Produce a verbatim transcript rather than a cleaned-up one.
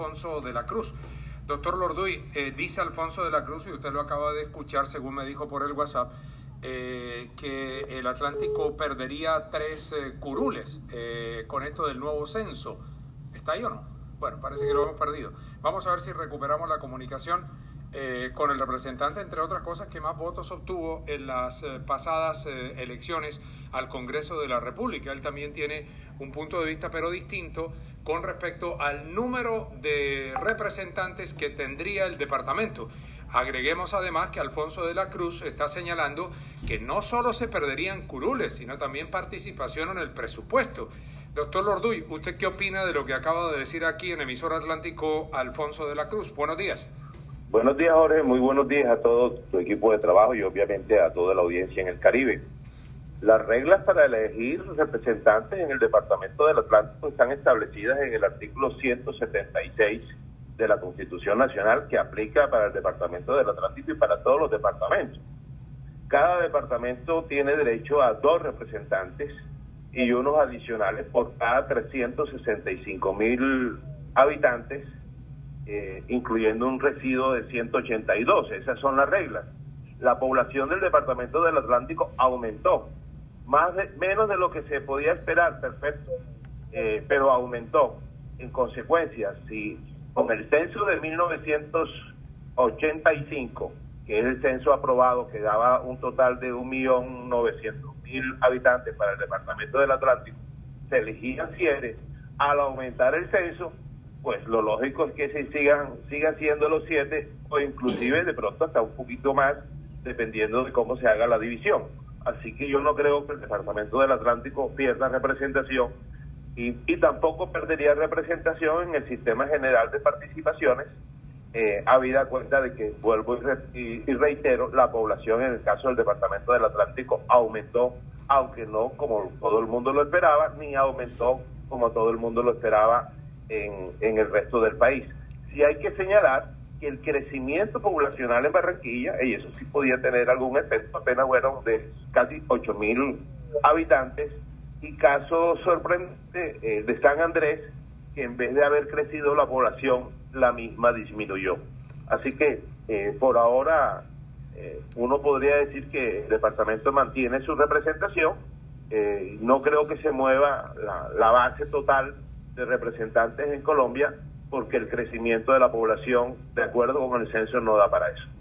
Alfonso de la Cruz. Doctor Lorduy, eh, dice Alfonso de la Cruz, y usted lo acaba de escuchar según me dijo por el WhatsApp, eh, que el Atlántico perdería tres eh, curules eh, con esto del nuevo censo. ¿Está ahí o no? Bueno, parece que lo hemos perdido. Vamos a ver si recuperamos la comunicación eh, con el representante, entre otras cosas, que más votos obtuvo en las eh, pasadas eh, elecciones al Congreso de la República. Él también tiene un punto de vista, pero distinto, con respecto al número de representantes que tendría el departamento. Agreguemos además que Alfonso de la Cruz está señalando que no solo se perderían curules, sino también participación en el presupuesto. Doctor Lorduy, ¿usted qué opina de lo que acaba de decir aquí en Emisora Atlántico Alfonso de la Cruz? Buenos días. Buenos días, Jorge. Muy buenos días a todo tu equipo de trabajo y obviamente a toda la audiencia en el Caribe. Las reglas para elegir representantes en el Departamento del Atlántico están establecidas en el artículo ciento setenta y seis de la Constitución Nacional, que aplica para el Departamento del Atlántico y para todos los departamentos. Cada departamento tiene derecho a dos representantes y unos adicionales por cada trescientos sesenta y cinco mil habitantes, eh, incluyendo un residuo de ciento ochenta y dos. Esas son las reglas. La población del Departamento del Atlántico aumentó, más de, menos de lo que se podía esperar, perfecto, eh, pero aumentó. En consecuencia, si con el censo de mil novecientos ochenta y cinco, que es el censo aprobado, que daba un total de un millón novecientos mil habitantes para el Departamento del Atlántico, se elegían siete, al aumentar el censo, pues lo lógico es que se sigan, sigan siendo los siete, o inclusive de pronto hasta un poquito más, dependiendo de cómo se haga la división. Así que yo no creo que el Departamento del Atlántico pierda representación y, y tampoco perdería representación en el Sistema General de Participaciones, eh, habida cuenta de que, vuelvo y, re, y, y reitero, la población en el caso del Departamento del Atlántico aumentó, aunque no como todo el mundo lo esperaba, ni aumentó como todo el mundo lo esperaba en, en el resto del país. Sí hay que señalar que el crecimiento poblacional en Barranquilla, y eso sí podía tener algún efecto, apenas fueron de casi ocho mil habitantes, y caso sorprendente eh, de San Andrés, que en vez de haber crecido la población, la misma disminuyó. Así que eh, por ahora eh, uno podría decir que el departamento mantiene su representación. Eh, no creo que se mueva la, la base total de representantes en Colombia, porque el crecimiento de la población, de acuerdo con el censo, no da para eso.